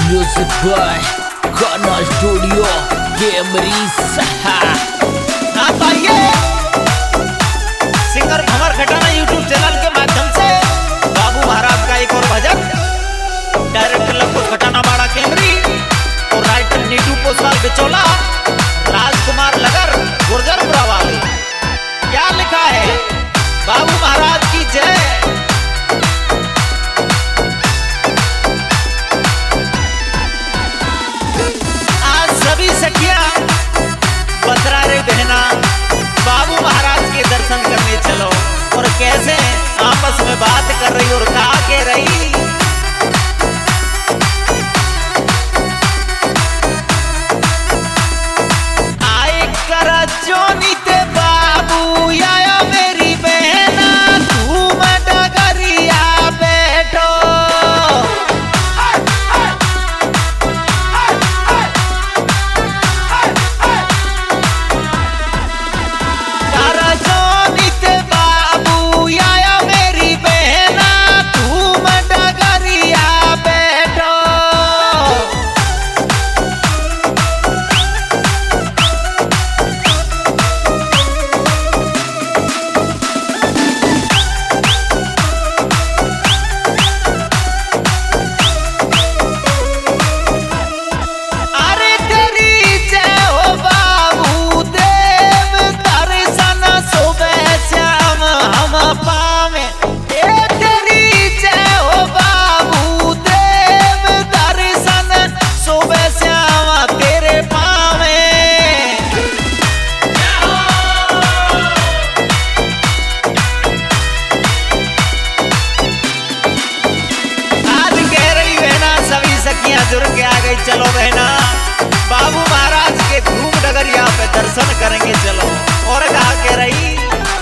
Music by Kana Studio Camry Saha। आप आइए singer Bhanwar Khatana YouTube channel के माध्यम से बाबू महाराज का एक और भजन। डायरेक्टर लक्ष्मण खटाना बाड़ा केमरी और राइटर नीटू पोसवाल बिचौला, राजकुमार लगर गुर्जरपुरा वाले। क्या लिखा है? बाबू महाराज की जय। आज सभी सखियां बतरा रे बहना बाबू महाराज के दर्शन करने चलो। और कैसे आपस में बात कर रही और कहा के रही। आए कर जोनी ते बाबू आया मेरी बहना, तू डगरिया बैठो। जुड़ के आ गई, चलो बहना बाबू महाराज के धूम डगरिया पे दर्शन करेंगे चलो। और कहा के रही,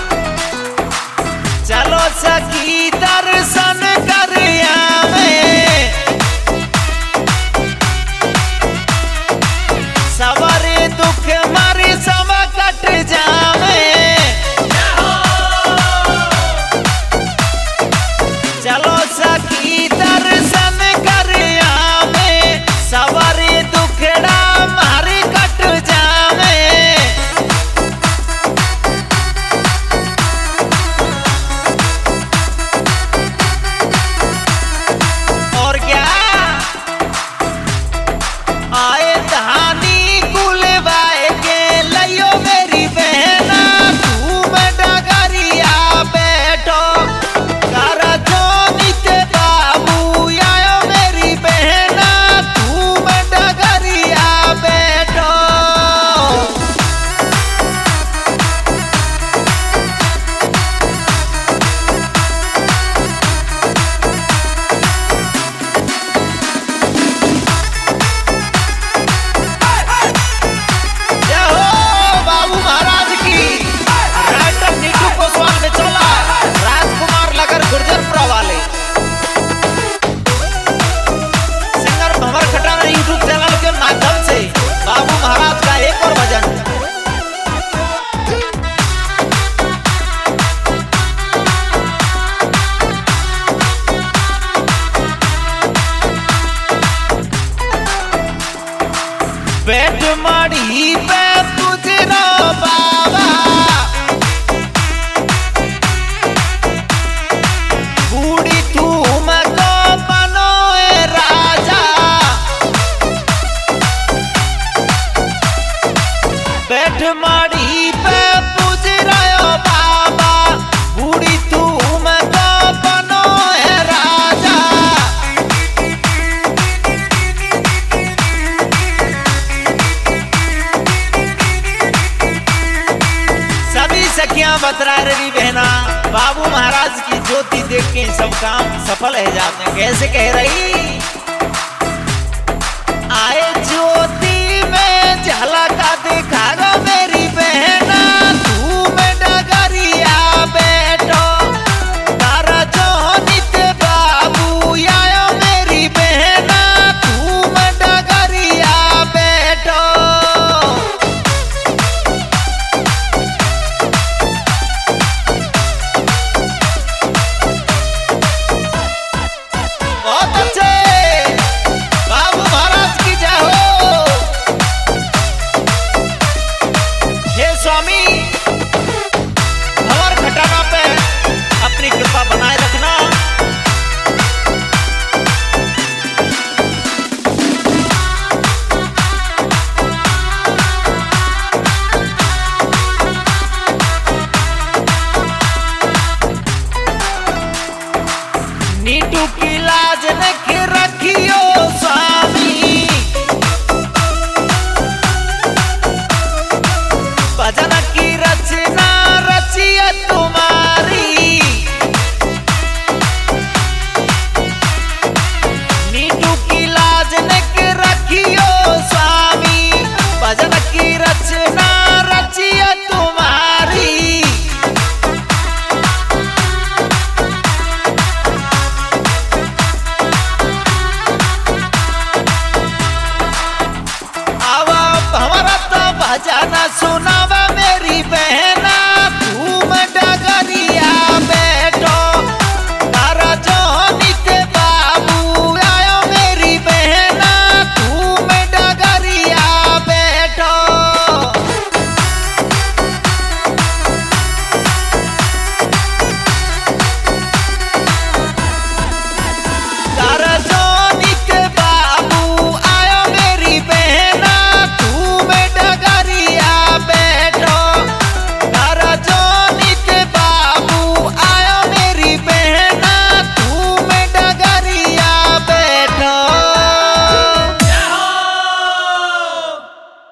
चलो सखी दर्शन करिया में सवारे दुख मारी सब कट जावे। चलो सखी दर्शन करिया सवारी दुखड़ा मारी कट जावे। और क्या आए धानी कुलवाए के लियो मेरी बहना, तू डगरिया बैठो। कर जोनी ते बाबू आयो मेरी बहना, बैठो। जय हो बाबू महाराज की। राइटर नीटू पोसवाल बिचौला, राजकुमार लगर गुर्जरपुरा वाले। Singer Bhanwar Khatana YouTube channel के माध्यम से बाबू महाराज का एक और भजन। बैठ मड़ी पे तुझरो बाबा, बूढ़ी तुम को बनो राजा। बैठ माड़ी पे पूज रहो बाबा, बूढ़ी तुम को बनो है राजा। सभी सखियां बतरा रही बहना बाबू महाराज की ज्योति देख के सब काम सफल है जाते हैं। कैसे कह रही, आए ज्योति में झलका दिखागा मेरी बहना, तू डगरिया बैठो। कर जोनी ते बाबू आयो मेरी बहना, तू डगरिया बैठो। बहुत अच्छे बाबू। की लाज नहीं